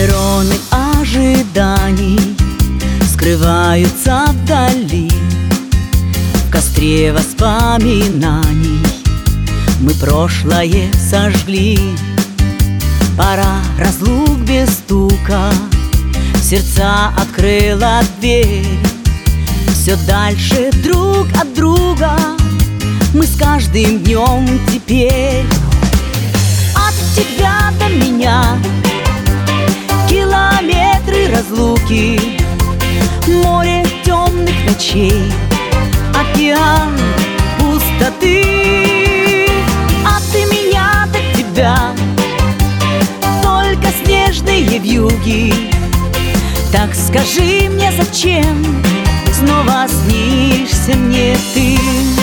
перроны ожиданий скрываются вдали. В костре воспоминаний мы прошлое сожгли. Пора разлук без стука, в сердца открыла дверь. Все дальше друг от друга мы с каждым днем теперь. От тебя до меня километры разлуки, море темных ночей, океан пустоты. От меня до тебя только снежные вьюги. Так скажи мне, зачем снова снишься мне ты?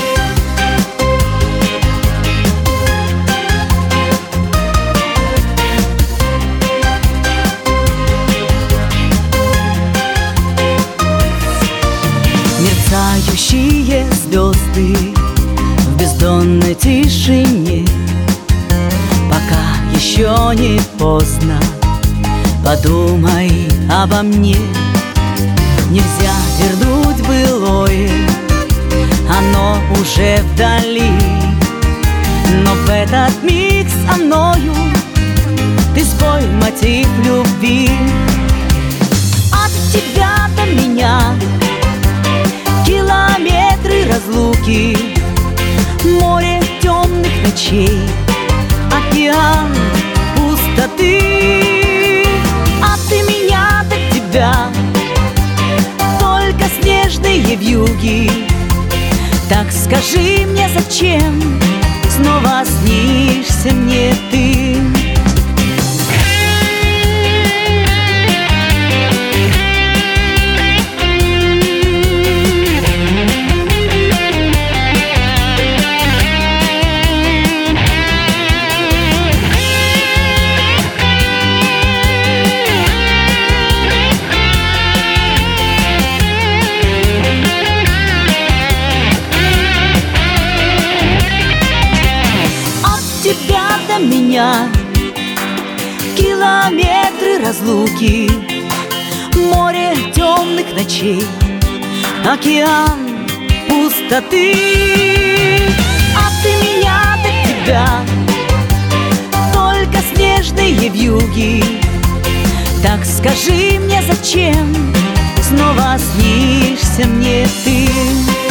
Мерцающие звезды в бездонной тишине. Пока еще не поздно, подумай обо мне. Нельзя вернуть былое, оно уже вдали. Но в этот миг со мною ты спой мотив любви. От тебя до меня километры разлуки, море темных ночей, океан пустоты. От меня до тебя только снежные вьюги. Так скажи мне, зачем снова снишься мне ты? Тебя до меня километры разлуки, море темных ночей, океан пустоты. От меня до тебя только снежные вьюги. Так скажи мне, зачем снова снишься мне ты?